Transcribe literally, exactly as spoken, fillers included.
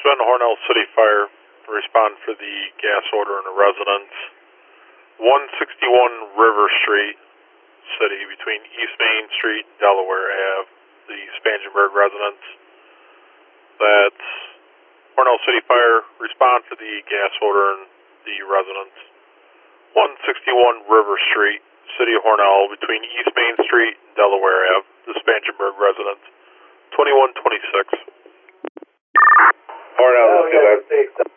seven, Hornell City Fire, respond for the gas odor in a residence. one sixty-one River Street, City, between East Main Street and Delaware Avenue, the Spangenberg residence. That's Hornell City Fire, respond for the gas odor in the residence. one sixty-one River Street, City of Hornell, between East Main Street and Delaware Avenue, the Spangenberg residence. twenty-one twenty-six. Hornell, let's get that.